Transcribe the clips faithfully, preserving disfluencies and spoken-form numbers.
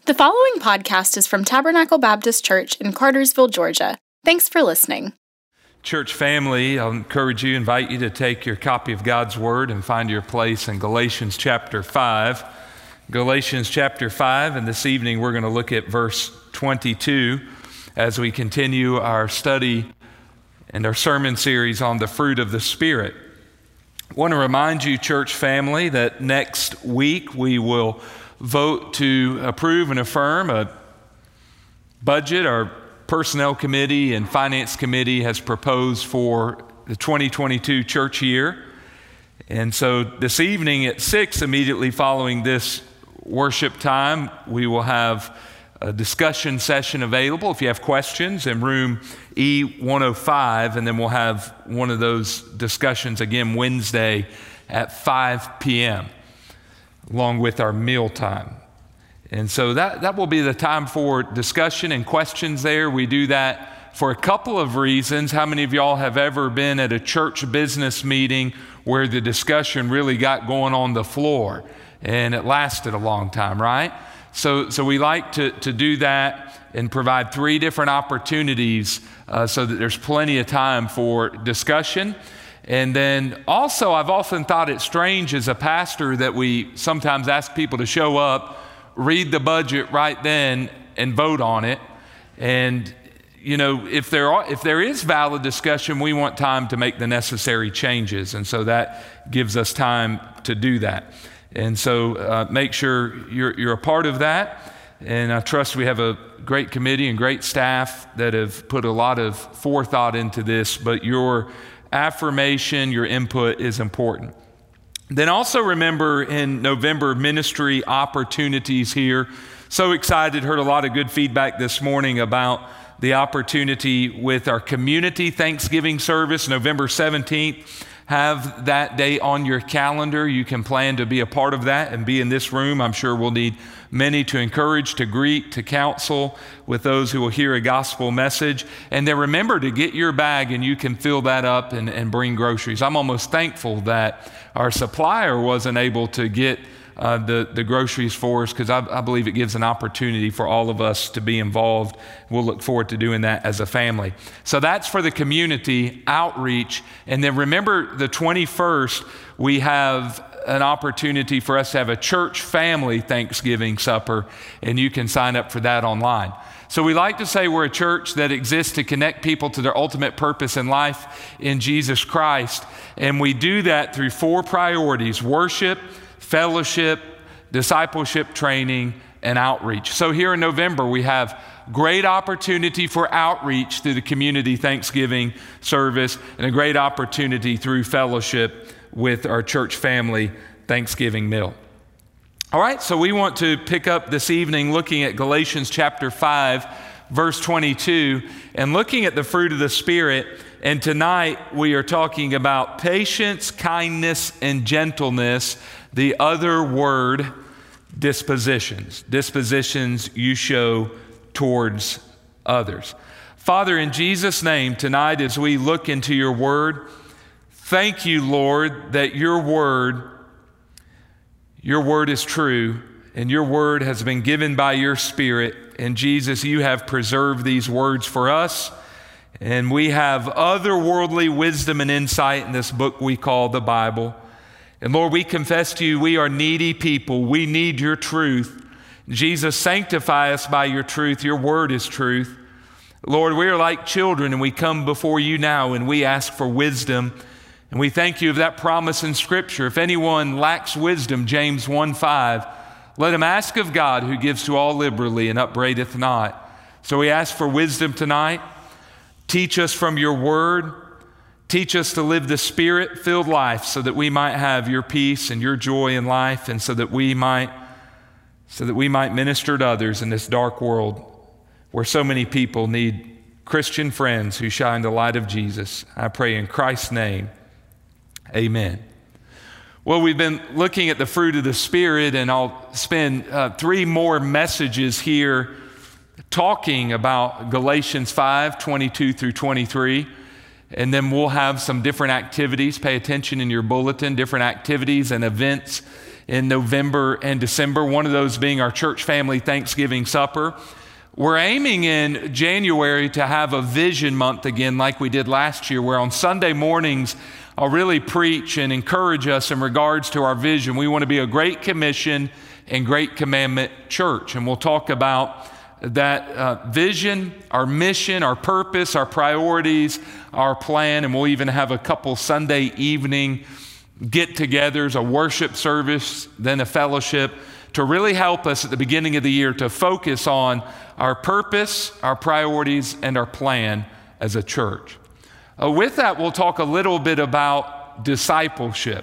The following podcast is from Tabernacle Baptist Church in Cartersville, Georgia. Thanks for listening. Church family, I'll encourage you, invite you to take your copy of God's Word and find your place in Galatians chapter five. Galatians chapter five, and this evening we're going to look at verse twenty-two as we continue our study and our sermon series on the fruit of the Spirit. I want to remind you, church family, that next week we will vote to approve and affirm a budget our Personnel Committee and Finance Committee has proposed for the twenty twenty-two church year. And so this evening at six, immediately following this worship time, we will have a discussion session available if you have questions in room E one oh five, and then we'll have one of those discussions again Wednesday at five p.m. along with our meal time. And so that, that will be the time for discussion and questions there. We do that for a couple of reasons. How many of y'all have ever been at a church business meeting where the discussion really got going on the floor and it lasted a long time, right? So, so we like to, to do that and provide three different opportunities uh, so that there's plenty of time for discussion. And then also, I've often thought it strange as a pastor that we sometimes ask people to show up, read the budget right then, and vote on it. And, you know, if there are, if there is valid discussion, we want time to make the necessary changes. And so that gives us time to do that. And so uh, make sure you're, you're a part of that. And I trust we have a great committee and great staff that have put a lot of forethought into this, but your affirmation, your input is important. Then also remember in November, ministry opportunities here. So excited, heard a lot of good feedback this morning about the opportunity with our community Thanksgiving service, November seventeenth. Have that day on your calendar. You can plan to be a part of that and be in this room. I'm sure we'll need many to encourage, to greet, to counsel with those who will hear a gospel message. And then remember to get your bag and you can fill that up and, and bring groceries. I'm almost thankful that our supplier wasn't able to get uh, the, the groceries for us because I, I believe it gives an opportunity for all of us to be involved. We'll look forward to doing that as a family. So that's for the community outreach. And then remember the twenty-first, we have an opportunity for us to have a church family Thanksgiving supper, and you can sign up for that online. So we like to say we're a church that exists to connect people to their ultimate purpose in life in Jesus Christ, and we do that through four priorities: worship, fellowship, discipleship training, and outreach. So here in November, we have great opportunity for outreach through the community Thanksgiving service and a great opportunity through fellowship with our church family Thanksgiving meal. All right, so we want to pick up this evening looking at Galatians chapter five, verse twenty-two, and looking at the fruit of the Spirit. And tonight we are talking about patience, kindness, and gentleness. The other word, dispositions. Dispositions you show towards others. Father, in Jesus' name, tonight as we look into your word, thank you, Lord, that your word, your word is true, and your word has been given by your Spirit. And Jesus, you have preserved these words for us, and we have otherworldly wisdom and insight in this book we call the Bible. And Lord, we confess to you, we are needy people. We need your truth. Jesus, sanctify us by your truth. Your word is truth. Lord, we are like children, and we come before you now, and we ask for wisdom. And we thank you of that promise in Scripture. If anyone lacks wisdom, James one five, let him ask of God, who gives to all liberally and upbraideth not. So we ask for wisdom tonight. Teach us from your word. Teach us to live the Spirit-filled life so that we might have your peace and your joy in life, and so that we might, so that we might minister to others in this dark world where so many people need Christian friends who shine the light of Jesus. I pray in Christ's name, amen. Well, we've been looking at the fruit of the Spirit, and I'll spend uh, three more messages here talking about Galatians five, twenty-two through twenty-three. And then we'll have some different activities. Pay attention in your bulletin, different activities and events in November and December, one of those being our church family Thanksgiving supper. We're aiming in January to have a vision month again like we did last year, where on Sunday mornings I'll really preach and encourage us in regards to our vision. We want to be a Great Commission and Great Commandment church, and we'll talk about that uh, vision, our mission, our purpose, our priorities, our plan, and we'll even have a couple Sunday evening get-togethers, a worship service, then a fellowship, to really help us at the beginning of the year to focus on our purpose, our priorities, and our plan as a church. Uh, with that, we'll talk a little bit about discipleship,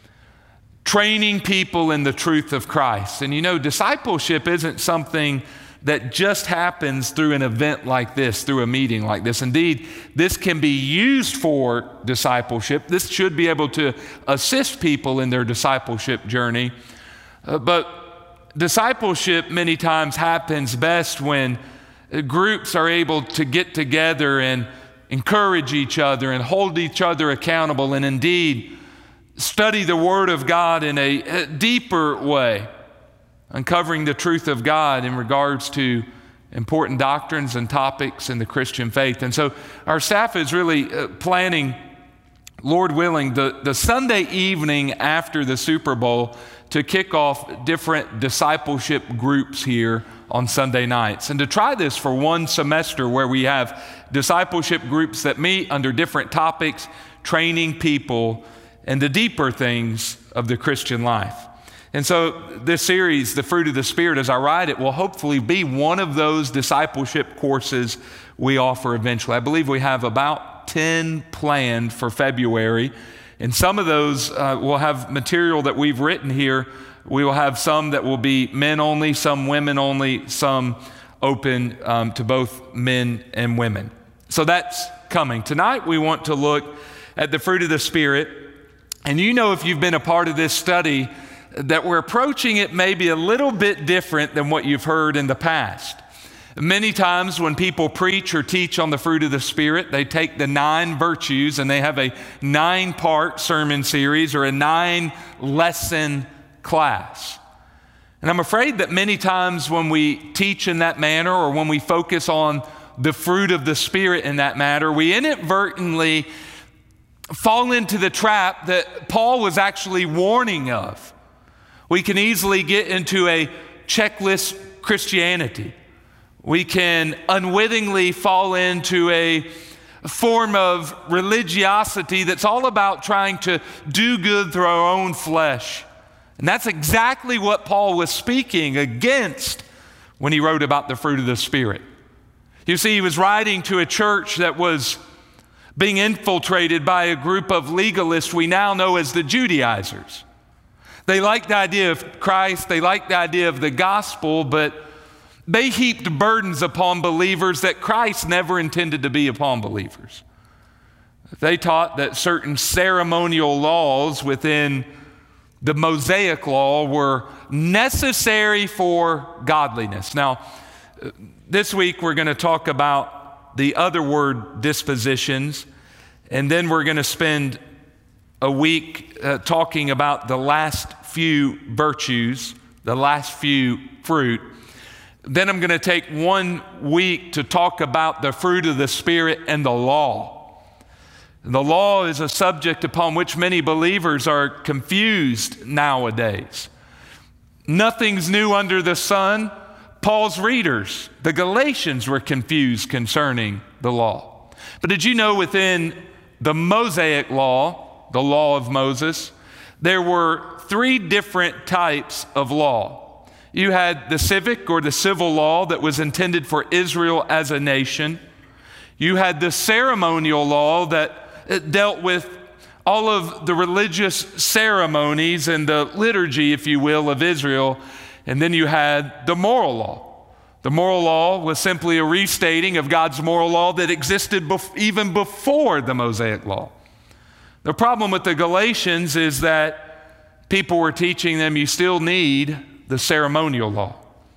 training people in the truth of Christ. And you know, discipleship isn't something that just happens through an event like this, through a meeting like this. Indeed, this can be used for discipleship. This should be able to assist people in their discipleship journey. Uh, but discipleship many times happens best when groups are able to get together and encourage each other and hold each other accountable, and indeed study the Word of God in a, a deeper way, uncovering the truth of God in regards to important doctrines and topics in the Christian faith. And so our staff is really uh, planning, Lord willing, the, the Sunday evening after the Super Bowl to kick off different discipleship groups here on Sunday nights. And to try this for one semester, where we have discipleship groups that meet under different topics, training people in the deeper things of the Christian life. And so this series, The Fruit of the Spirit, as I write it, will hopefully be one of those discipleship courses we offer eventually. I believe we have about ten planned for February. And some of those uh, will have material that we've written here. We will have some that will be men only, some women only, some open um, to both men and women. So that's coming. Tonight we want to look at the fruit of the Spirit. And you know, if you've been a part of this study, that we're approaching it maybe a little bit different than what you've heard in the past. Many times when people preach or teach on the fruit of the Spirit, they take the nine virtues and they have a nine-part sermon series or a nine-lesson class. And I'm afraid that many times when we teach in that manner, or when we focus on the fruit of the Spirit in that matter, we inadvertently fall into the trap that Paul was actually warning of. We can easily get into a checklist Christianity. We can unwittingly fall into a form of religiosity that's all about trying to do good through our own flesh. And that's exactly what Paul was speaking against when he wrote about the fruit of the Spirit. You see, he was writing to a church that was being infiltrated by a group of legalists we now know as the Judaizers. They liked the idea of Christ, they liked the idea of the gospel, but they heaped burdens upon believers that Christ never intended to be upon believers. They taught that certain ceremonial laws within the Mosaic law were necessary for godliness. Now, this week we're going to talk about the other word, dispositions, and then we're going to spend a week uh, talking about the last few virtues, the last few fruit. Then I'm going to take one week to talk about the fruit of the Spirit and the law. The law is a subject upon which many believers are confused nowadays. Nothing's new under the sun. Paul's readers, the Galatians, were confused concerning the law. But did you know within the Mosaic law, the law of Moses, there were three different types of law. You had the civic or the civil law that was intended for Israel as a nation. You had the ceremonial law that dealt with all of the religious ceremonies and the liturgy, if you will, of Israel. And then you had the moral law. The moral law was simply a restating of God's moral law that existed bef- even before the Mosaic law. The problem with the Galatians is that people were teaching them you still need the ceremonial law.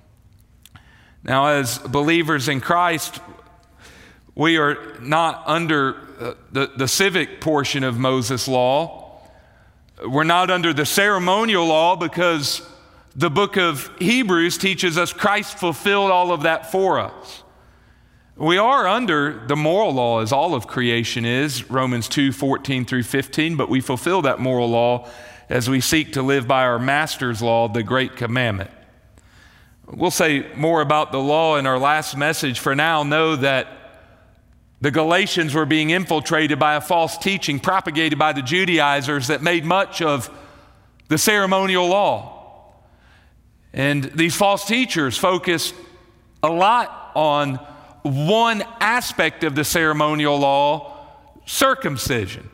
Now, as believers in Christ, we are not under uh, the, the civic portion of Moses' law, We're not under the ceremonial law because the book of Hebrews teaches us Christ fulfilled all of that for us. We are under the moral law, as all of creation is, Romans two, fourteen through fifteen, but we fulfill that moral law as we seek to live by our master's law, the great commandment. We'll say more about the law in our last message. For now, know that the Galatians were being infiltrated by a false teaching propagated by the Judaizers that made much of the ceremonial law. And these false teachers focused a lot on one aspect of the ceremonial law, circumcision.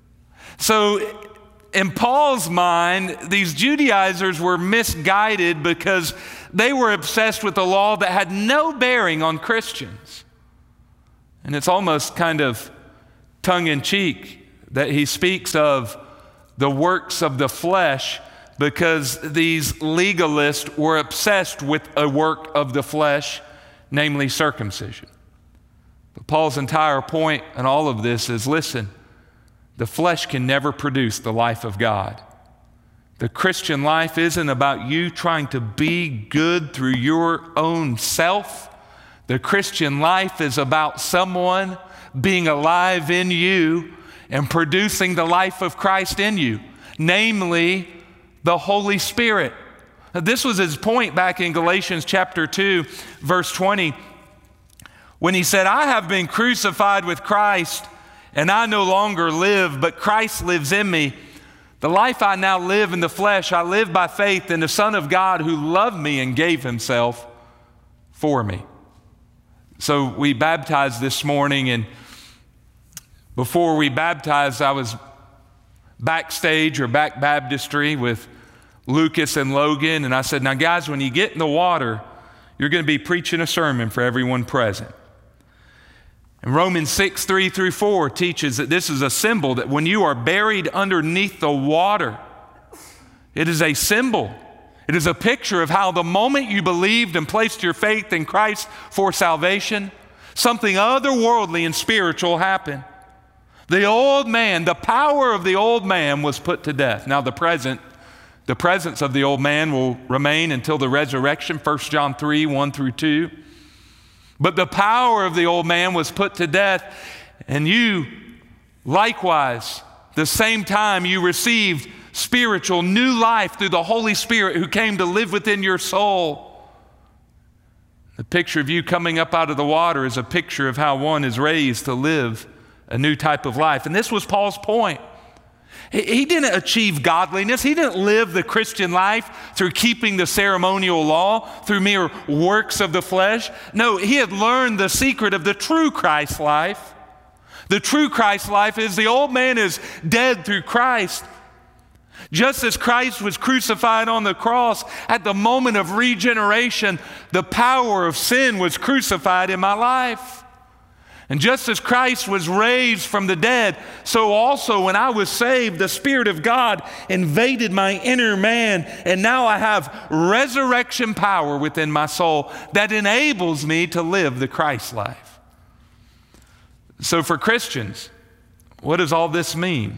So in Paul's mind, these Judaizers were misguided because they were obsessed with a law that had no bearing on Christians. And it's almost kind of tongue-in-cheek that he speaks of the works of the flesh, because these legalists were obsessed with a work of the flesh, namely circumcision. But Paul's entire point in all of this is, listen, the flesh can never produce the life of God. The Christian life isn't about you trying to be good through your own self. The Christian life is about someone being alive in you and producing the life of Christ in you, namely the Holy Spirit. Now, this was his point back in Galatians chapter two, verse twenty, when he said, I have been crucified with Christ, and I no longer live, but Christ lives in me. The life I now live in the flesh, I live by faith in the Son of God who loved me and gave himself for me. So we baptized this morning, and before we baptized, I was backstage or back baptistry with Lucas and Logan, and I said, now guys, when you get in the water, you're going to be preaching a sermon for everyone present. And Romans six, three through four teaches that this is a symbol that when you are buried underneath the water, it is a symbol. It is a picture of how the moment you believed and placed your faith in Christ for salvation, something otherworldly and spiritual happened. The old man, the power of the old man was put to death. Now the present, the presence of the old man will remain until the resurrection, First John three, one through two. But the power of the old man was put to death, and you, likewise, the same time you received spiritual new life through the Holy Spirit who came to live within your soul. The picture of you coming up out of the water is a picture of how one is raised to live a new type of life. And this was Paul's point. He didn't achieve godliness. He didn't live the Christian life through keeping the ceremonial law, through mere works of the flesh. No, he had learned the secret of the true Christ life. The true Christ life is the old man is dead through Christ. Just as Christ was crucified on the cross, at the moment of regeneration, the power of sin was crucified in my life. And just as Christ was raised from the dead, so also when I was saved, the Spirit of God invaded my inner man, and now I have resurrection power within my soul that enables me to live the Christ life. So for Christians, what does all this mean?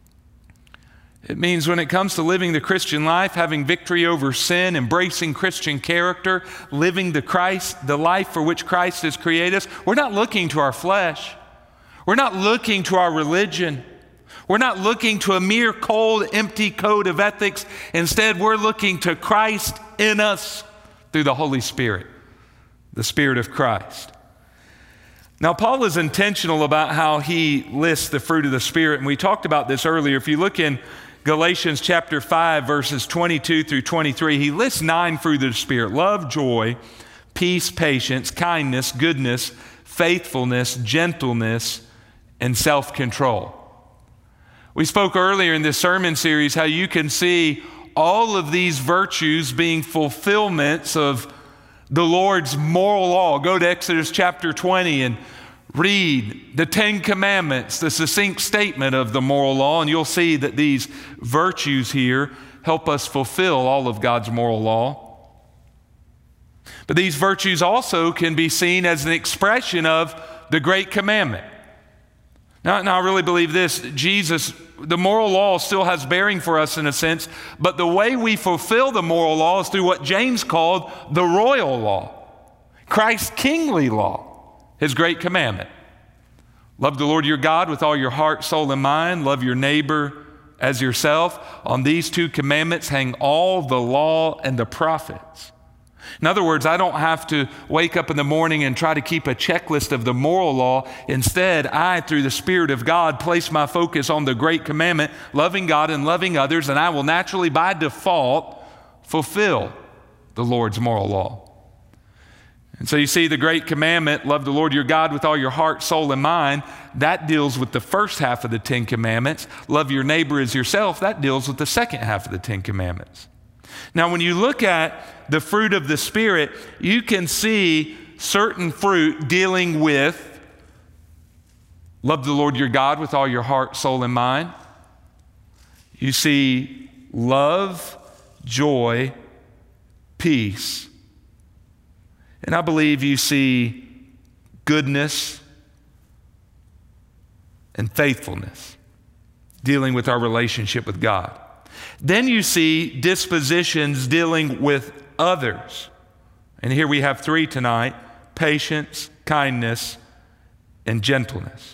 It means when it comes to living the Christian life, having victory over sin, embracing Christian character, living the Christ, the life for which Christ has created us, we're not looking to our flesh. We're not looking to our religion. We're not looking to a mere cold, empty code of ethics. Instead, we're looking to Christ in us through the Holy Spirit, the Spirit of Christ. Now, Paul is intentional about how he lists the fruit of the Spirit, and we talked about this earlier. If you look in Galatians chapter five, verses twenty-two through twenty-three, he lists nine fruit of the Spirit: love, joy, peace, patience, kindness, goodness, faithfulness, gentleness, and self-control. We spoke earlier in this sermon series how you can see all of these virtues being fulfillments of the Lord's moral law. Go to Exodus chapter twenty and read the Ten Commandments, the succinct statement of the moral law, and you'll see that these virtues here help us fulfill all of God's moral law. But these virtues also can be seen as an expression of the Great Commandment. Now, now I really believe this, Jesus, the moral law still has bearing for us in a sense, but the way we fulfill the moral law is through what James called the royal law, Christ's kingly law, his great commandment. Love the Lord your God with all your heart, soul, and mind. Love your neighbor as yourself. On these two commandments hang all the law and the prophets. In other words, I don't have to wake up in the morning and try to keep a checklist of the moral law. Instead, I, through the Spirit of God, place my focus on the great commandment, loving God and loving others, and I will naturally, by default, fulfill the Lord's moral law. And so you see the great commandment, love the Lord your God with all your heart, soul, and mind, that deals with the first half of the Ten Commandments. Love your neighbor as yourself, that deals with the second half of the Ten Commandments. Now, when you look at the fruit of the Spirit, you can see certain fruit dealing with love the Lord your God with all your heart, soul, and mind. You see love, joy, peace. And I believe you see goodness and faithfulness dealing with our relationship with God. Then you see dispositions dealing with others. And here we have three tonight: patience, kindness, and gentleness.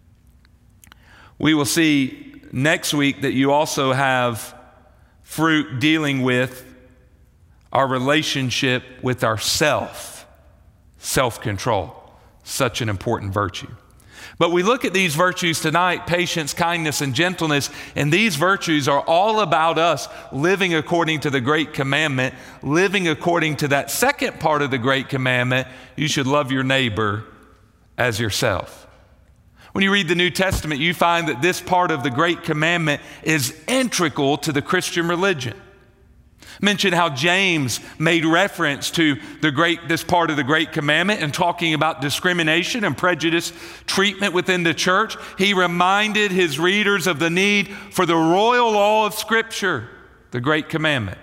We will see next week that you also have fruit dealing with our relationship with ourself, self-control, such an important virtue. But we look at these virtues tonight, patience, kindness, and gentleness, and these virtues are all about us living according to the great commandment, living according to that second part of the great commandment: you should love your neighbor as yourself. When you read the New Testament, you find that this part of the great commandment is integral to the Christian religion. Mention how James made reference to the great, this part of the great commandment and talking about discrimination and prejudice treatment within the church. He reminded his readers of the need for the royal law of Scripture, the great commandment.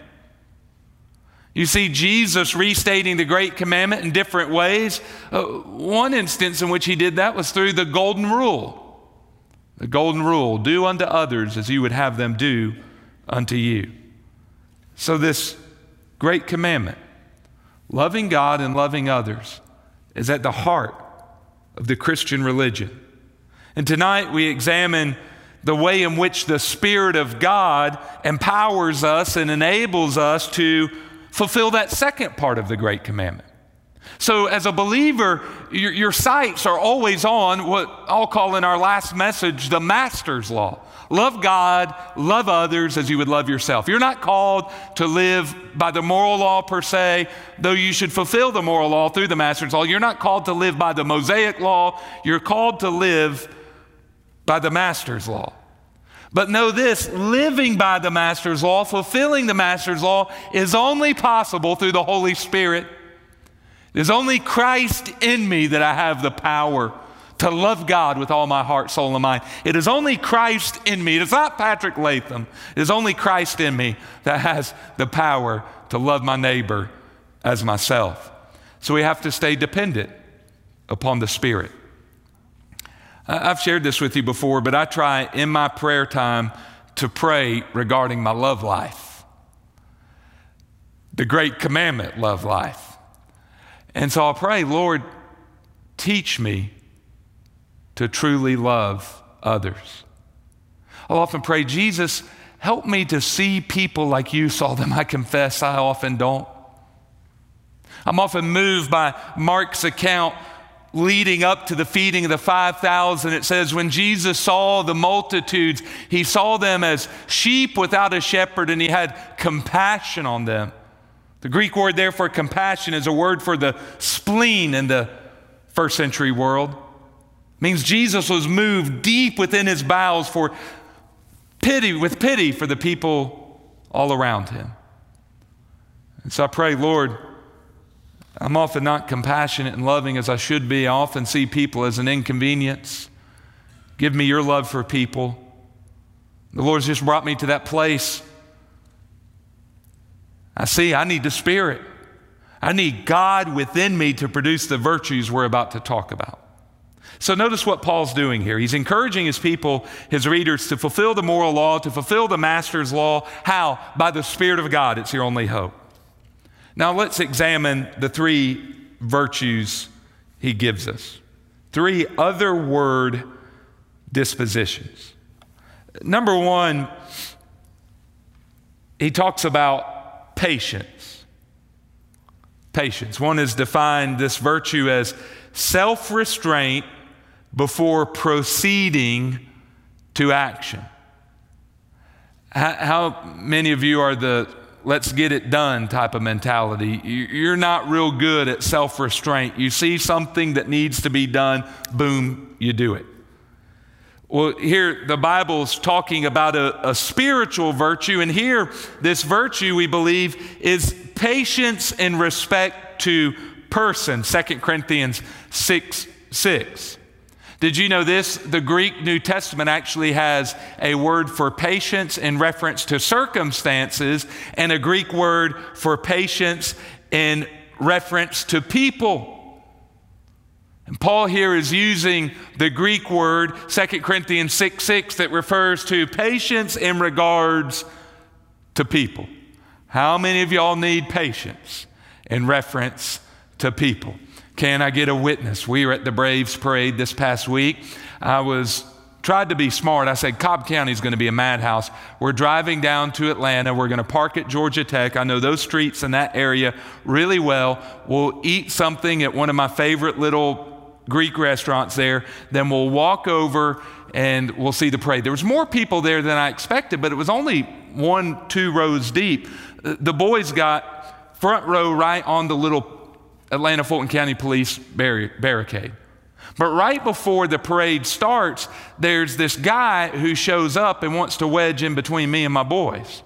You see Jesus restating the great commandment in different ways. Uh, one instance in which he did that was through the golden rule. The golden rule: do unto others as you would have them do unto you. So this great commandment, loving God and loving others, is at the heart of the Christian religion. And tonight we examine the way in which the Spirit of God empowers us and enables us to fulfill that second part of the great commandment. So as a believer, your, your sights are always on what I'll call in our last message the Master's Law. Love God, love others as you would love yourself. You're not called to live by the moral law per se, though you should fulfill the moral law through the Master's Law. You're not called to live by the Mosaic Law. You're called to live by the Master's Law. But know this: living by the Master's Law, fulfilling the Master's Law, is only possible through the Holy Spirit. It is only Christ in me that I have the power to love God with all my heart, soul, and mind. It is only Christ in me. It is not Patrick Latham. It is only Christ in me that has the power to love my neighbor as myself. So we have to stay dependent upon the Spirit. I've shared this with you before, but I try in my prayer time to pray regarding my love life. The great commandment, love life. And so I'll pray, Lord, teach me to truly love others. I'll often pray, Jesus, help me to see people like you saw them. I confess I often don't. I'm often moved by Mark's account leading up to the feeding of the five thousand. It says, when Jesus saw the multitudes, he saw them as sheep without a shepherd, and he had compassion on them. The Greek word there for compassion is a word for the spleen in the first century world. Means Jesus was moved deep within his bowels for pity, with pity for the people all around him. And so I pray, Lord, I'm often not compassionate and loving as I should be. I often see people as an inconvenience. Give me your love for people. The Lord's just brought me to that place. I see I need the Spirit. I need God within me to produce the virtues we're about to talk about. So notice what Paul's doing here. He's encouraging his people, his readers, to fulfill the moral law, to fulfill the master's law. How? By the Spirit of God. It's your only hope. Now let's examine the three virtues he gives us. Three other word dispositions. Number one, he talks about patience. Patience. One has defined this virtue as self-restraint before proceeding to action. How many of you are the let's get it done type of mentality? You're not real good at self-restraint. You see something that needs to be done, boom, you do it. Well, here the Bible's talking about a, a spiritual virtue, and here this virtue, we believe, is patience in respect to person, Second Corinthians six six. Did you know this? The Greek New Testament actually has a word for patience in reference to circumstances and a Greek word for patience in reference to people. And Paul here is using the Greek word, Second Corinthians six six, that refers to patience in regards to people. How many of y'all need patience in reference to people? Can I get a witness? We were at the Braves parade this past week. I was tried to be smart. I said, Cobb County is going to be a madhouse. We're driving down to Atlanta. We're going to park at Georgia Tech. I know those streets in that area really well. We'll eat something at one of my favorite little Greek restaurants there. Then we'll walk over and we'll see the parade. There was more people there than I expected, but it was only one, two rows deep. The boys got front row right on the little Atlanta Fulton County Police bar- barricade. But right before the parade starts, there's this guy who shows up and wants to wedge in between me and my boys.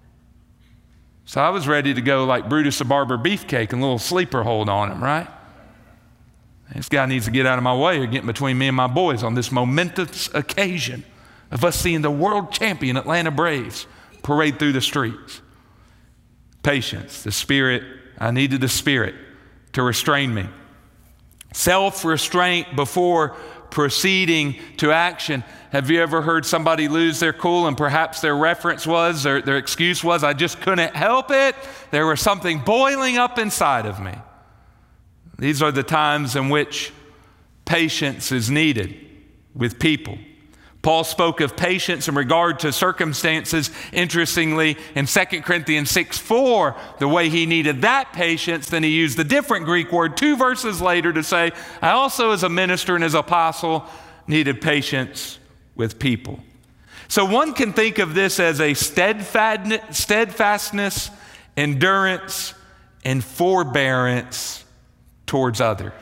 So I was ready to go like Brutus the Barber Beefcake and a little sleeper hold on him, right? This guy needs to get out of my way or get in between me and my boys on this momentous occasion of us seeing the world champion Atlanta Braves parade through the streets. Patience, the Spirit, I needed the Spirit to restrain me. Self-restraint before proceeding to action. Have you ever heard somebody lose their cool and perhaps their reference was, or their excuse was, I just couldn't help it. There was something boiling up inside of me. These are the times in which patience is needed with people. Paul spoke of patience in regard to circumstances. Interestingly, in Second Corinthians six four, the way he needed that patience, then he used the different Greek word two verses later to say, I also as a minister and as apostle needed patience with people. So one can think of this as a steadfastness, endurance, and forbearance towards others.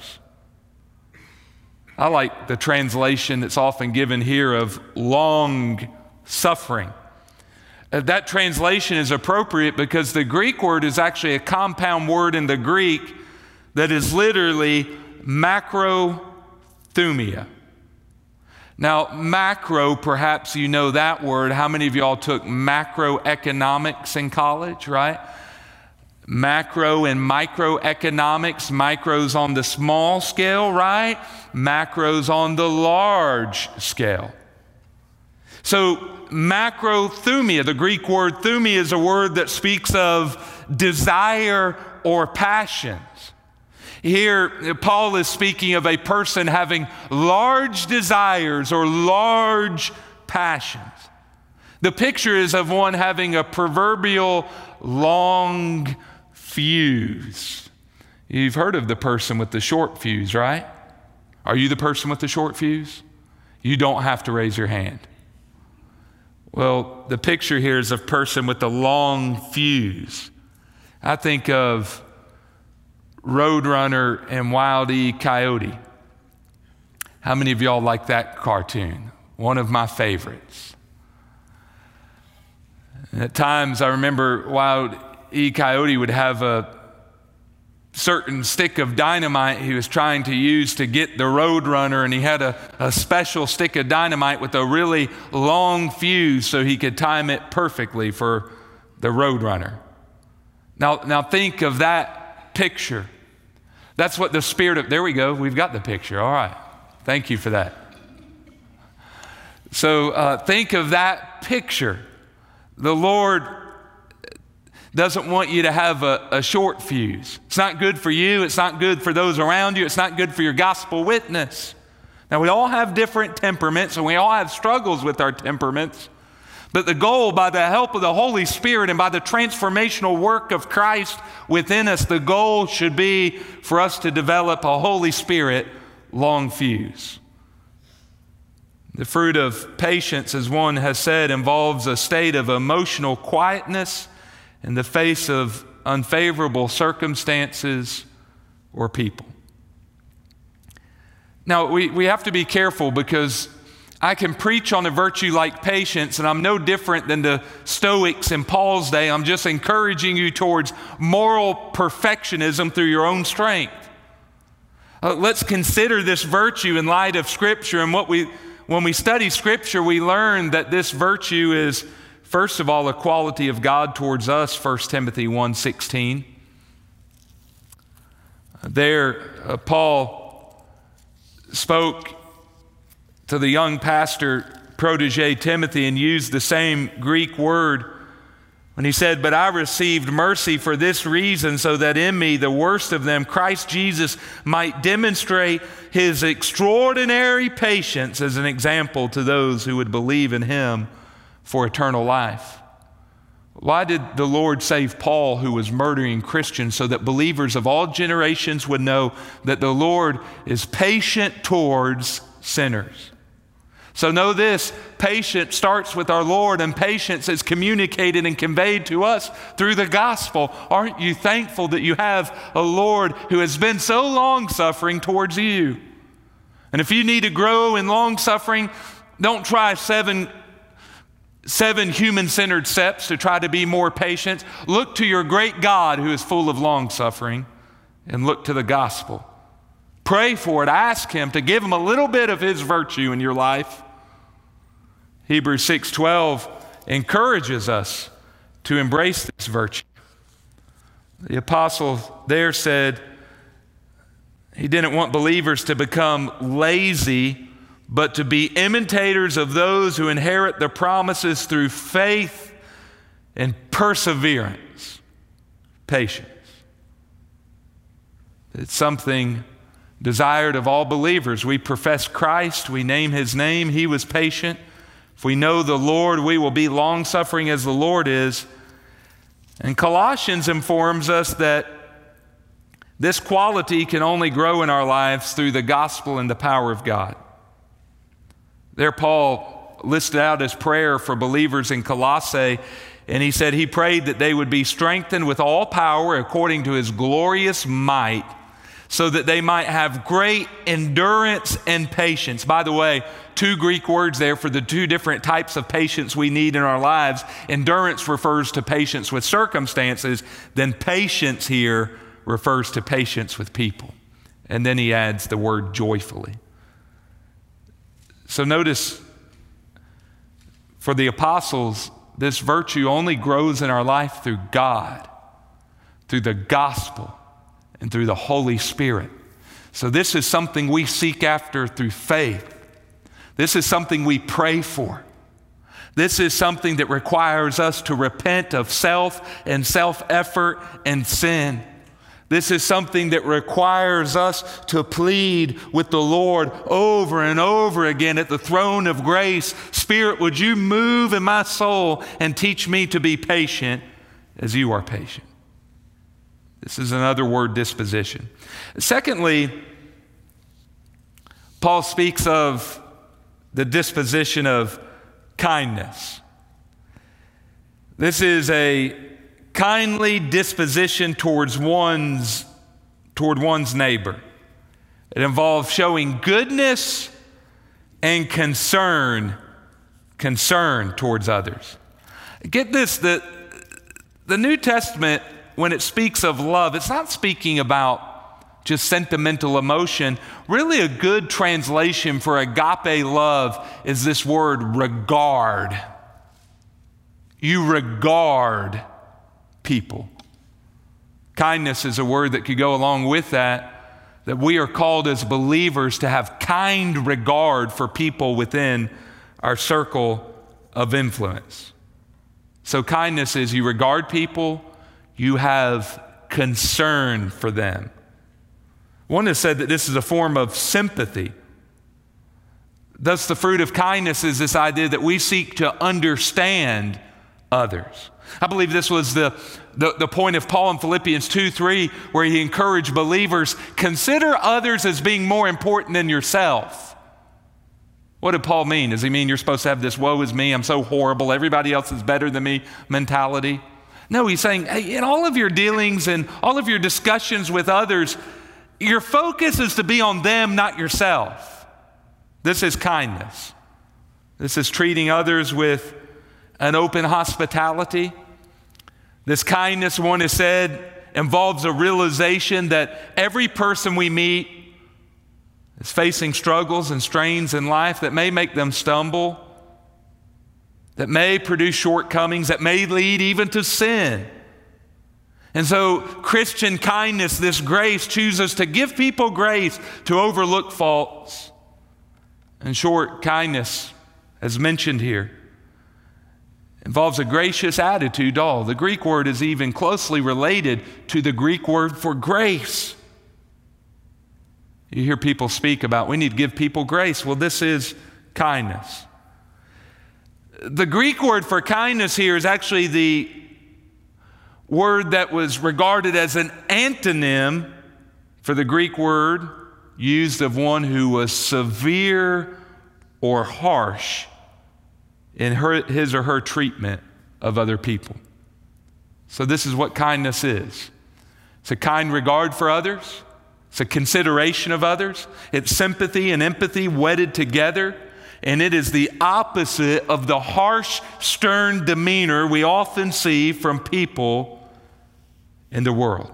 I like the translation that's often given here of long suffering. Uh, that translation is appropriate because the Greek word is actually a compound word in the Greek that is literally macrothumia. Now, macro, perhaps you know that word. How many of y'all took macroeconomics in college, right? Macro and microeconomics. Micro's on the small scale, right? Macro's on the large scale. So macrothumia, the Greek word thumia, is a word that speaks of desire or passions. Here, Paul is speaking of a person having large desires or large passions. The picture is of one having a proverbial long fuse. You've heard of the person with the short fuse, right? Are you the person with the short fuse? You don't have to raise your hand. Well, the picture here is of a person with a long fuse. I think of Roadrunner and Wile E. Coyote. How many of y'all like that cartoon? One of my favorites. And at times I remember Wile E. Coyote would have a certain stick of dynamite he was trying to use to get the Roadrunner, and he had a, a special stick of dynamite with a really long fuse so he could time it perfectly for the Roadrunner. Now, now think of that picture. That's what the Spirit of, there we go, we've got the picture, all right. Thank you for that. So uh, think of that picture. The Lord doesn't want you to have a, a short fuse. It's not good for you. It's not good for those around you. It's not good for your gospel witness. Now, we all have different temperaments, and we all have struggles with our temperaments. But the goal, by the help of the Holy Spirit and by the transformational work of Christ within us, the goal should be for us to develop a Holy Spirit long fuse. The fruit of patience, as one has said, involves a state of emotional quietness in the face of unfavorable circumstances or people. Now, we, we have to be careful, because I can preach on a virtue like patience, and I'm no different than the Stoics in Paul's day. I'm just encouraging you towards moral perfectionism through your own strength. Uh, let's consider this virtue in light of Scripture. And what we, when we study Scripture, we learn that this virtue is, first of all, a quality of God towards us, First Timothy one sixteen. There, uh, Paul spoke to the young pastor protege Timothy and used the same Greek word when he said, "But I received mercy for this reason, so that in me, the worst of them, Christ Jesus, might demonstrate his extraordinary patience as an example to those who would believe in him for eternal life." Why did the Lord save Paul, who was murdering Christians? So that believers of all generations would know that the Lord is patient towards sinners. So know this, patience starts with our Lord, and patience is communicated and conveyed to us through the gospel. Aren't you thankful that you have a Lord who has been so long-suffering towards you? And if you need to grow in long-suffering, don't try seven, seven human-centered steps to try to be more patient. Look to your great God who is full of long-suffering, and look to the gospel. Pray for it. Ask him to give him a little bit of his virtue in your life. Hebrews six twelve encourages us to embrace this virtue. The apostle there said he didn't want believers to become lazy, but to be imitators of those who inherit the promises through faith and perseverance, patience. It's something desired of all believers. We profess Christ, we name his name, he was patient. If we know the Lord, we will be long-suffering as the Lord is. And Colossians informs us that this quality can only grow in our lives through the gospel and the power of God. There Paul listed out his prayer for believers in Colossae, and he said he prayed that they would be strengthened with all power according to his glorious might, so that they might have great endurance and patience. By the way, two Greek words there for the two different types of patience we need in our lives. Endurance refers to patience with circumstances, then patience here refers to patience with people. And then he adds the word joyfully. So notice, for the apostles, this virtue only grows in our life through God, through the gospel, and through the Holy Spirit. So this is something we seek after through faith. This is something we pray for. This is something that requires us to repent of self and self-effort and sin. This is something that requires us to plead with the Lord over and over again at the throne of grace. Spirit, would you move in my soul and teach me to be patient as you are patient? This is another word, disposition. Secondly, Paul speaks of the disposition of kindness. This is a kindly disposition towards one's, toward one's neighbor. It involves showing goodness and concern, concern towards others. Get this, the, the New Testament, when it speaks of love, it's not speaking about just sentimental emotion. Really, a good translation for agape love is this word regard. You regard people. Kindness is a word that could go along with that. that we are called as believers to have kind regard for people within our circle of influence. So kindness is you regard people, you have concern for them. One has said that this is a form of sympathy. Thus, the fruit of kindness is this idea that we seek to understand others. I believe this was the, the, the point of Paul in Philippians two three, where he encouraged believers, consider others as being more important than yourself. What did Paul mean? Does he mean you're supposed to have this woe is me, I'm so horrible, everybody else is better than me mentality? No, he's saying, hey, in all of your dealings and all of your discussions with others, your focus is to be on them, not yourself. This is kindness. This is treating others with an open hospitality. This kindness, one has said, involves a realization that every person we meet is facing struggles and strains in life that may make them stumble, that may produce shortcomings, that may lead even to sin. And so Christian kindness, this grace, chooses to give people grace to overlook faults. In short, kindness, as mentioned here, involves a gracious attitude. All the Greek word is even closely related to the Greek word for grace. You hear people speak about we need to give people grace. Well, this is kindness. The Greek word for kindness here is actually the word that was regarded as an antonym for the Greek word used of one who was severe or harsh in her, his or her treatment of other people. So this is what kindness is. It's a kind regard for others. It's a consideration of others. It's sympathy and empathy wedded together. And it is the opposite of the harsh, stern demeanor we often see from people in the world.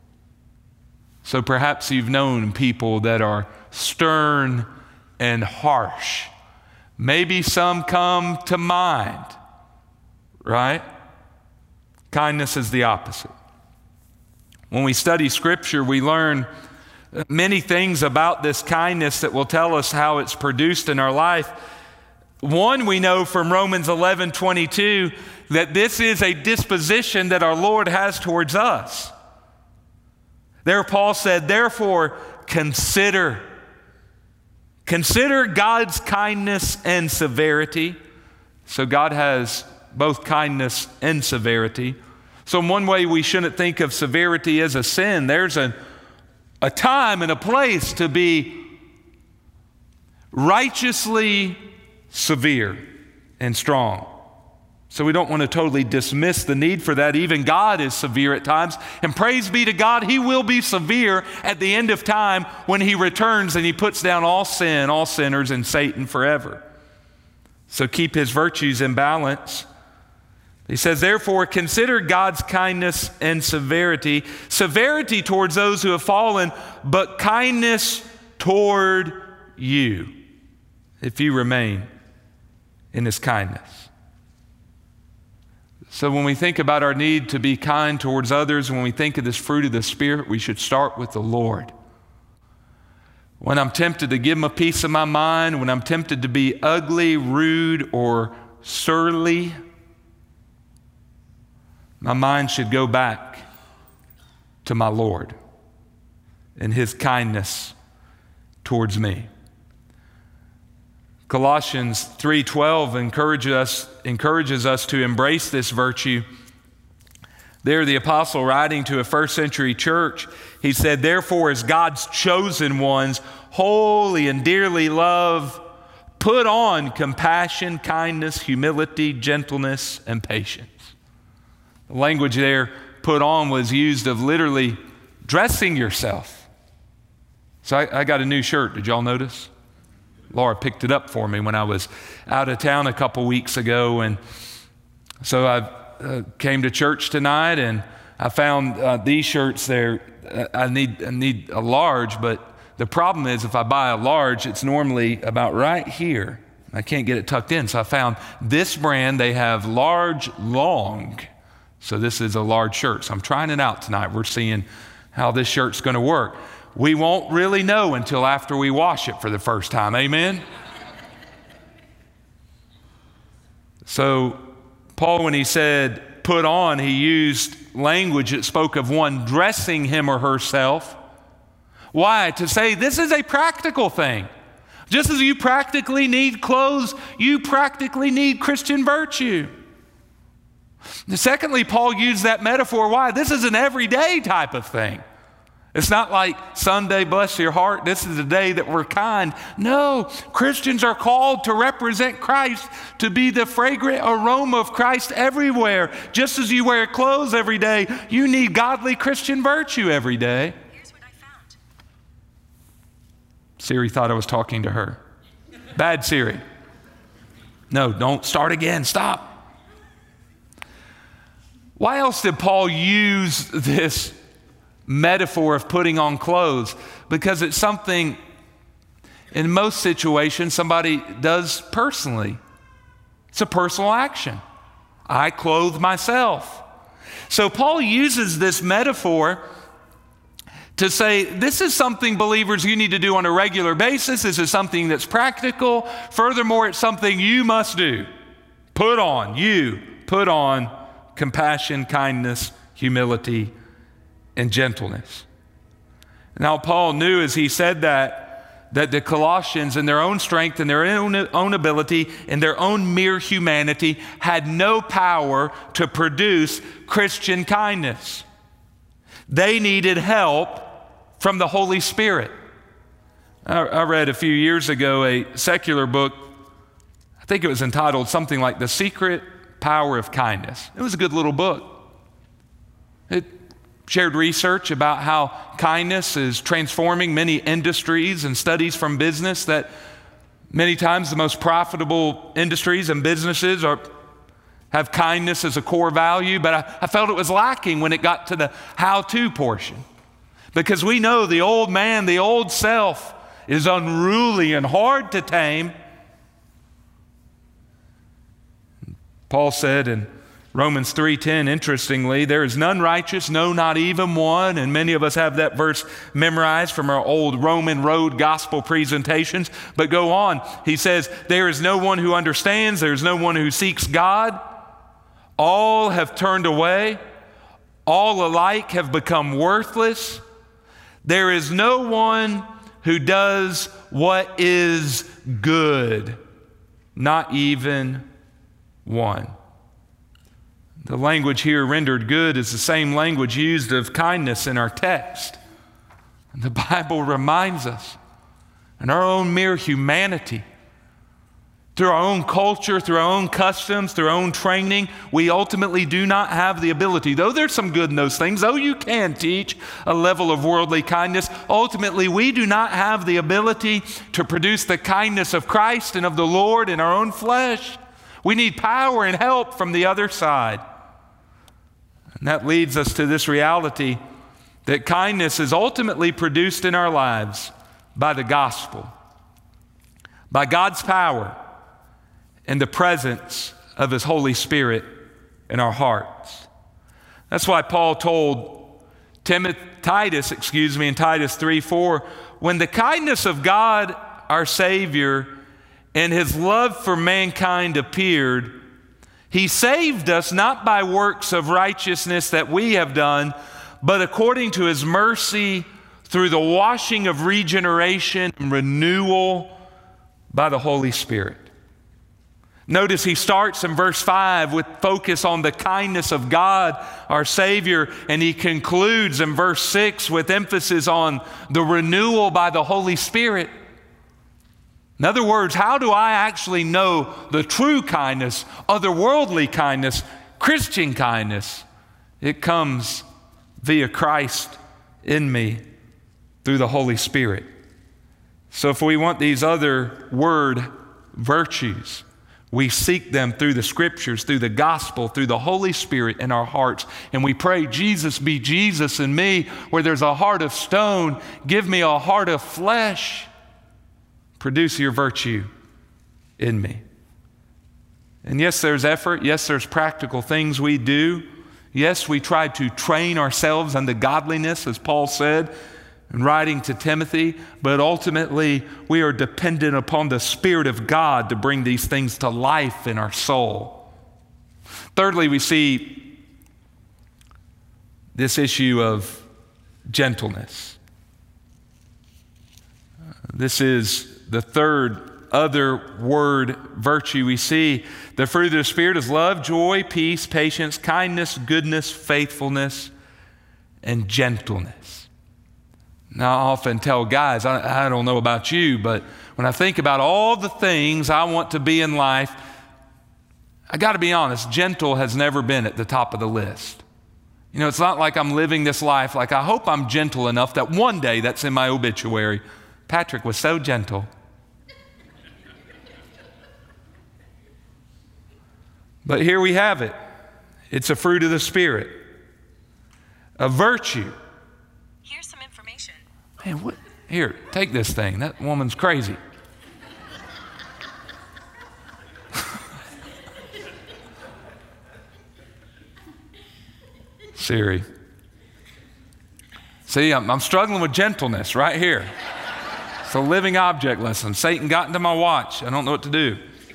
So perhaps you've known people that are stern and harsh. Maybe some come to mind, right? Kindness is the opposite. When we study Scripture, we learn many things about this kindness that will tell us how it's produced in our life. One, we know from Romans eleven twenty-two that this is a disposition that our Lord has towards us. There Paul said, therefore, consider. Consider God's kindness and severity. So God has both kindness and severity. So in one way, we shouldn't think of severity as a sin. There's a, a time and a place to be righteously severe and strong. So we don't want to totally dismiss the need for that. Even God is severe at times. And praise be to God, He will be severe at the end of time when He returns and He puts down all sin, all sinners, and Satan forever. So keep His virtues in balance. He says, therefore, consider God's kindness and severity. Severity towards those who have fallen, but kindness toward you, if you remain in His kindness. So when we think about our need to be kind towards others, when we think of this fruit of the Spirit, we should start with the Lord. When I'm tempted to give Him a piece of my mind, when I'm tempted to be ugly, rude, or surly, my mind should go back to my Lord and His kindness towards me. Colossians three twelve encourages us, encourages us to embrace this virtue. There, the apostle writing to a first century church, he said, therefore, as God's chosen ones, holy and dearly loved, put on compassion, kindness, humility, gentleness, and patience. The language there, put on, was used of literally dressing yourself. So I, I got a new shirt. Did y'all notice? Laura picked it up for me when I was out of town a couple weeks ago. And so I uh, came to church tonight and I found uh, these shirts there. I need, I need a large, but the problem is if I buy a large, it's normally about right here. I can't get it tucked in. So I found this brand. They have large, long. So this is a large shirt. So I'm trying it out tonight. We're seeing how this shirt's going to work. we won't really know until after we wash it for the first time. Amen? So Paul, when he said put on, he used language that spoke of one dressing him or herself. Why? To say this is a practical thing. Just as you practically need clothes, you practically need Christian virtue. Secondly, Paul used that metaphor. Why? This is an everyday type of thing. It's not like Sunday, bless your heart, this is a day that we're kind. No, Christians are called to represent Christ, to be the fragrant aroma of Christ everywhere. Just as you wear clothes every day, you need godly Christian virtue every day. Here's what I found. Siri thought I was talking to her. Bad Siri. No, don't start again. Stop. Why else did Paul use this metaphor of putting on clothes? Because it's something in most situations somebody does personally. It's a personal action. I clothe myself. So Paul uses this metaphor to say this is something, believers, you need to do on a regular basis. This is something that's practical. Furthermore, it's something you must do. Put on, you put on compassion, kindness, humility, and gentleness. Now, Paul knew as he said that, that the Colossians in their own strength and their own, own ability and their own mere humanity had no power to produce Christian kindness. They needed help from the Holy Spirit. I, I read a few years ago a secular book, I think it was entitled something like The Secret Power of Kindness. It was a good little book. It shared research about how kindness is transforming many industries and studies from business, that many times the most profitable industries and businesses are, have kindness as a core value, but I, I felt it was lacking when it got to the how-to portion. Because we know the old man, the old self, is unruly and hard to tame. Paul said in Romans three ten, interestingly, there is none righteous, no, not even one. And many of us have that verse memorized from our old Roman road gospel presentations. But go on, he says, there is no one who understands, there is no one who seeks God. All have turned away, all alike have become worthless. There is no one who does what is good, not even one. The language here rendered good is the same language used of kindness in our text. And the Bible reminds us, in our own mere humanity, through our own culture, through our own customs, through our own training, we ultimately do not have the ability, though there's some good in those things, though you can teach a level of worldly kindness, ultimately we do not have the ability to produce the kindness of Christ and of the Lord in our own flesh. We need power and help from the other side. And that leads us to this reality that kindness is ultimately produced in our lives by the gospel, by God's power and the presence of His Holy Spirit in our hearts. That's why Paul told Timothy, Titus, excuse me, in Titus three four, when the kindness of God, our Savior, and His love for mankind appeared, He saved us not by works of righteousness that we have done, but according to His mercy through the washing of regeneration and renewal by the Holy Spirit. Notice he starts in verse five with focus on the kindness of God, our Savior, and he concludes in verse six with emphasis on the renewal by the Holy Spirit. In other words, how do I actually know the true kindness, otherworldly kindness, Christian kindness? It comes via Christ in me through the Holy Spirit. So if we want these other word virtues, we seek them through the Scriptures, through the gospel, through the Holy Spirit in our hearts. And we pray, Jesus be Jesus in me. Where there's a heart of stone, give me a heart of flesh. Produce your virtue in me. And yes, there's effort. Yes, there's practical things we do. Yes, we try to train ourselves unto godliness, as Paul said. and writing to Timothy, but ultimately we are dependent upon the Spirit of God to bring these things to life in our soul. Thirdly, we see this issue of gentleness. This is the third other word virtue we see. The fruit of the Spirit is love, joy, peace, patience, kindness, goodness, faithfulness, and gentleness. Now, I often tell guys, I, I don't know about you, but when I think about all the things I want to be in life, I got to be honest, gentle has never been at the top of the list. You know, it's not like I'm living this life like I hope I'm gentle enough that one day that's in my obituary. Patrick was so gentle. But here we have it. It's a fruit of the Spirit, a virtue. Here's some information. Man, what? Here, take this thing. That woman's crazy. Siri. See, I'm, I'm struggling with gentleness right here. It's a living object lesson. Satan got into my watch. I don't know what to do.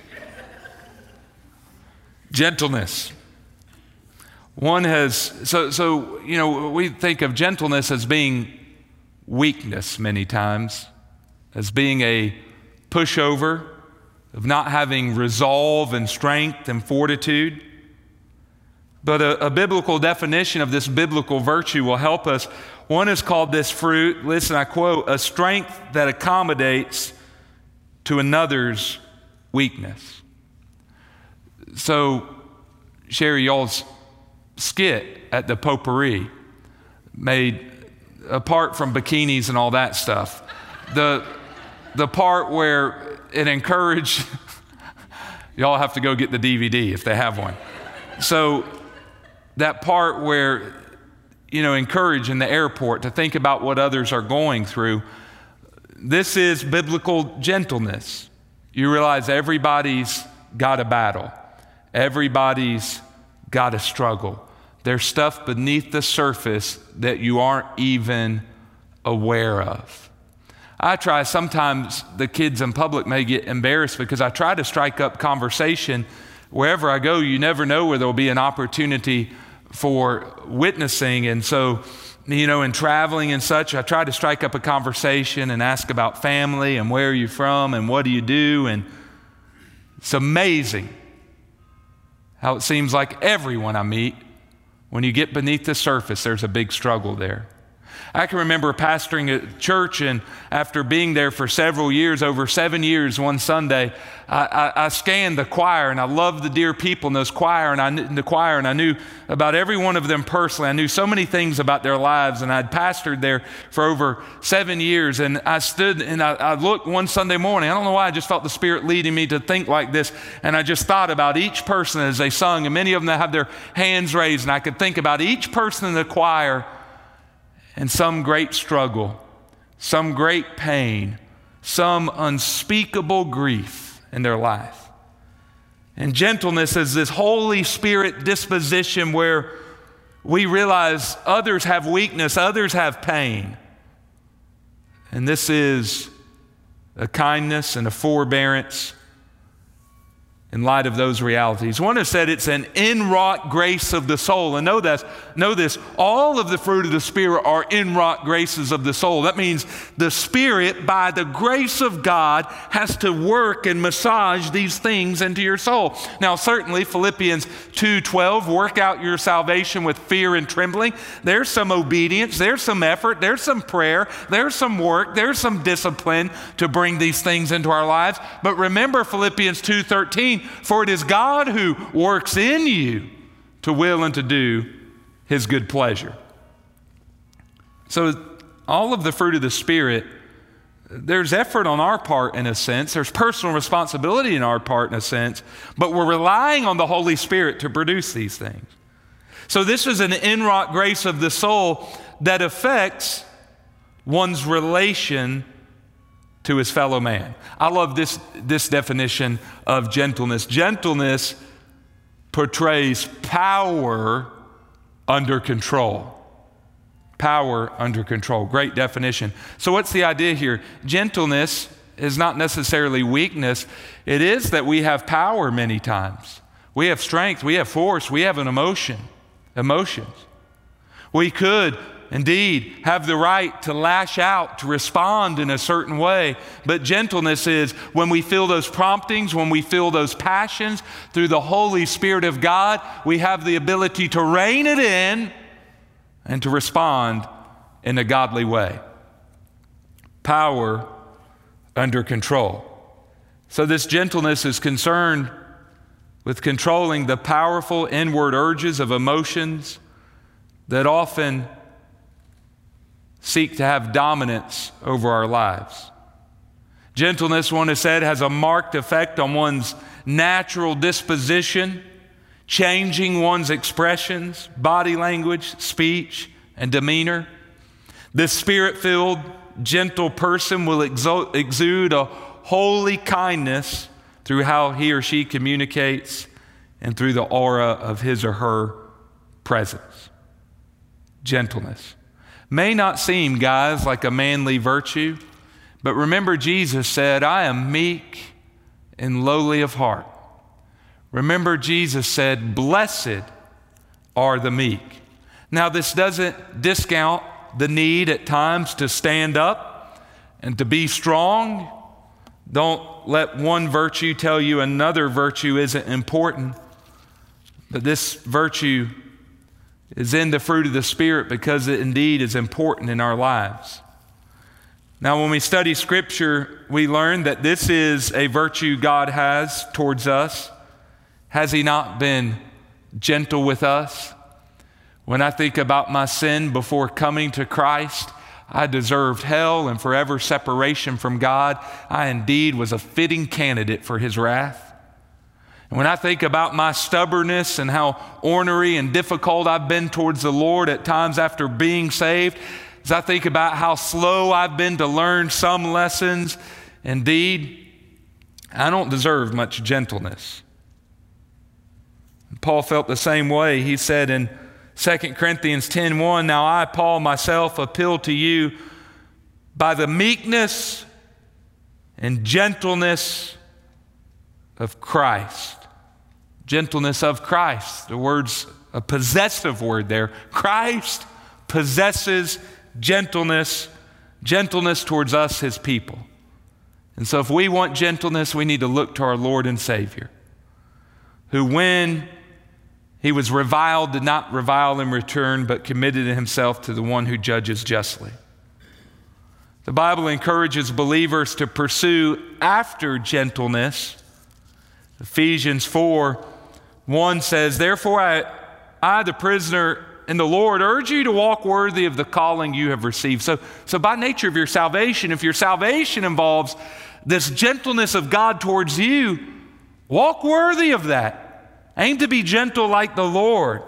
Gentleness. One has, so, so, you know, we think of gentleness as being weakness many times, as being a pushover, of not having resolve and strength and fortitude. But a, a biblical definition of this biblical virtue will help us. One is called this fruit, listen, I quote, a strength that accommodates to another's weakness. So, Sherry, y'all's skit at the potpourri made, apart from bikinis and all that stuff, the, the part where it encouraged, y'all have to go get the D V D if they have one. So that part where, you know, encourage in the airport to think about what others are going through, this is biblical gentleness. You realize everybody's got a battle. Everybody's got a struggle. There's stuff beneath the surface that you aren't even aware of. I try, sometimes the kids in public may get embarrassed because I try to strike up conversation. Wherever I go, you never know where there'll be an opportunity for witnessing. And so, you know, in traveling and such, I try to strike up a conversation and ask about family and where are you from and what do you do. And it's amazing how it seems like everyone I meet, when you get beneath the surface, there's a big struggle there. I can remember pastoring a church, and after being there for several years, over seven years, one Sunday, I, I, I scanned the choir, and I loved the dear people in those choir, and I knew the choir, and I knew about every one of them personally. I knew so many things about their lives, and I'd pastored there for over seven years. And I stood and I, I looked one Sunday morning. I don't know why, I just felt the Spirit leading me to think like this, and I just thought about each person as they sung, and many of them that have their hands raised, and I could think about each person in the choir. And some great struggle, some great pain, some unspeakable grief in their life. And gentleness is this Holy Spirit disposition where we realize others have weakness, others have pain. And this is a kindness and a forbearance in light of those realities. One has said it's an inwrought grace of the soul. And know this, know this, all of the fruit of the Spirit are inwrought graces of the soul. That means the Spirit, by the grace of God, has to work and massage these things into your soul. Now, certainly, Philippians two twelve, work out your salvation with fear and trembling. There's some obedience, there's some effort, there's some prayer, there's some work, there's some discipline to bring these things into our lives. But remember Philippians two thirteen, for it is God who works in you to will and to do His good pleasure. So all of the fruit of the Spirit, there's effort on our part in a sense, there's personal responsibility in our part in a sense, but we're relying on the Holy Spirit to produce these things. So this is an inwrought grace of the soul that affects one's relation to his fellow man. I love this, this definition of gentleness. Gentleness portrays power under control. Power under control. Great definition. So what's the idea here? Gentleness is not necessarily weakness. It is that we have power many times. We have strength, we have force, we have an emotion, emotions. We could indeed have the right to lash out, to respond in a certain way. But gentleness is when we feel those promptings, when we feel those passions through the Holy Spirit of God, we have the ability to rein it in and to respond in a godly way. Power under control. So this gentleness is concerned with controlling the powerful inward urges of emotions that often seek to have dominance over our lives. Gentleness, one has said, has a marked effect on one's natural disposition, changing one's expressions, body language, speech, and demeanor. This spirit-filled, gentle person will exo- exude a holy kindness through how he or she communicates and through the aura of his or her presence. Gentleness. May not seem, guys, like a manly virtue, but remember Jesus said, I am meek and lowly of heart. Remember Jesus said, blessed are the meek. Now this doesn't discount the need at times to stand up and to be strong. Don't let one virtue tell you another virtue isn't important. But this virtue is in the fruit of the Spirit because it indeed is important in our lives. Now, when we study Scripture, we learn that this is a virtue God has towards us. Has He not been gentle with us? When I think about my sin before coming to Christ, I deserved hell and forever separation from God. I indeed was a fitting candidate for His wrath. And when I think about my stubbornness and how ornery and difficult I've been towards the Lord at times after being saved, as I think about how slow I've been to learn some lessons, indeed, I don't deserve much gentleness. Paul felt the same way. He said in Second Corinthians ten one, now I, Paul, myself appeal to you by the meekness and gentleness of Christ. Gentleness of Christ. The word's a possessive word there. Christ possesses gentleness, gentleness towards us, His people. And so if we want gentleness, we need to look to our Lord and Savior, who when He was reviled, did not revile in return, but committed Himself to the one who judges justly. The Bible encourages believers to pursue after gentleness. Ephesians four one says, therefore I, I, the prisoner in the Lord, urge you to walk worthy of the calling you have received. So, so by nature of your salvation, if your salvation involves this gentleness of God towards you, walk worthy of that. Aim to be gentle like the Lord.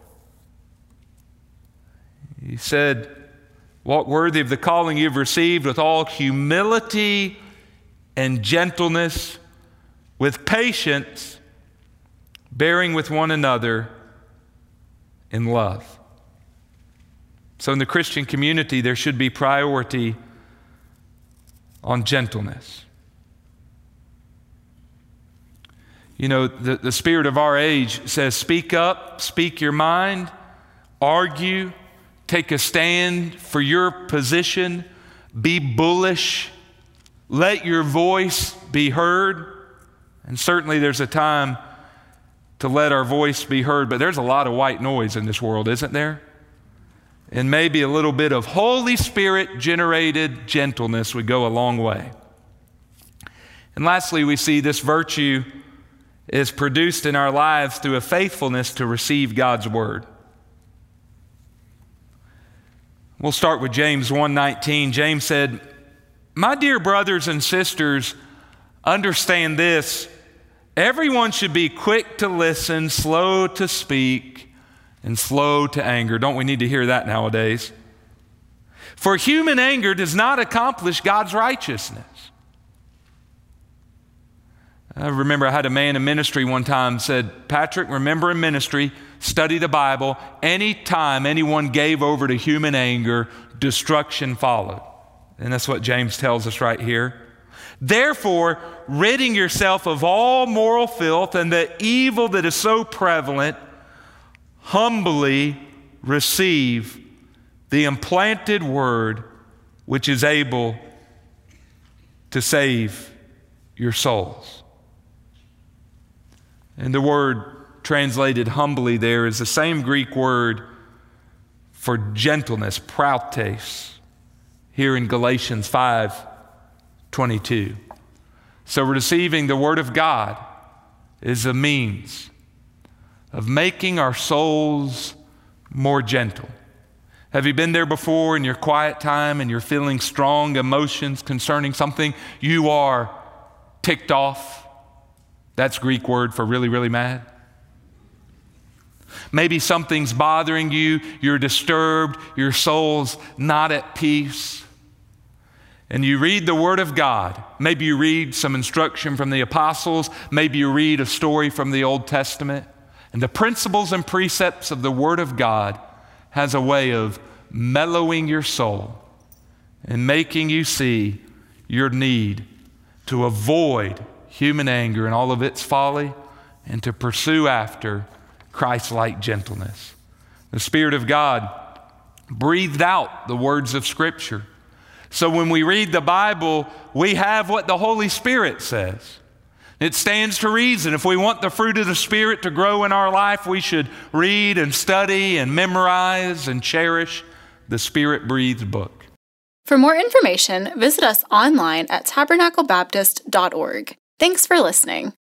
He said, walk worthy of the calling you've received with all humility and gentleness, with patience, bearing with one another in love. So in the Christian community, there should be priority on gentleness. You know, the, the spirit of our age says, speak up, speak your mind, argue, take a stand for your position, be bullish, let your voice be heard. And certainly there's a time to let our voice be heard, but there's a lot of white noise in this world, isn't there? And maybe a little bit of Holy Spirit generated gentleness would go a long way. And lastly, we see this virtue is produced in our lives through a faithfulness to receive God's word. We'll start with James one nineteen. James said, my dear brothers and sisters, understand this. Everyone should be quick to listen, slow to speak, and slow to anger. Don't we need to hear that nowadays? For human anger does not accomplish God's righteousness. I remember I had a man in ministry one time said, Patrick, remember in ministry, study the Bible, anytime anyone gave over to human anger, destruction followed. And that's what James tells us right here. Therefore, ridding yourself of all moral filth and the evil that is so prevalent, humbly receive the implanted word which is able to save your souls. And the word translated humbly there is the same Greek word for gentleness, prautes, here in Galatians five twenty-two. So receiving the word of God is a means of making our souls more gentle. Have you been there before in your quiet time and you're feeling strong emotions concerning something? You are ticked off. That's Greek word for really, really mad. Maybe something's bothering you, you're disturbed, your soul's not at peace. And you read the Word of God. Maybe you read some instruction from the apostles. Maybe you read a story from the Old Testament. And the principles and precepts of the Word of God has a way of mellowing your soul and making you see your need to avoid human anger and all of its folly and to pursue after Christ-like gentleness. The Spirit of God breathed out the words of Scripture. So when we read the Bible, we have what the Holy Spirit says. It stands to reason. If we want the fruit of the Spirit to grow in our life, we should read and study and memorize and cherish the Spirit-breathed book. For more information, visit us online at tabernacle baptist dot org. Thanks for listening.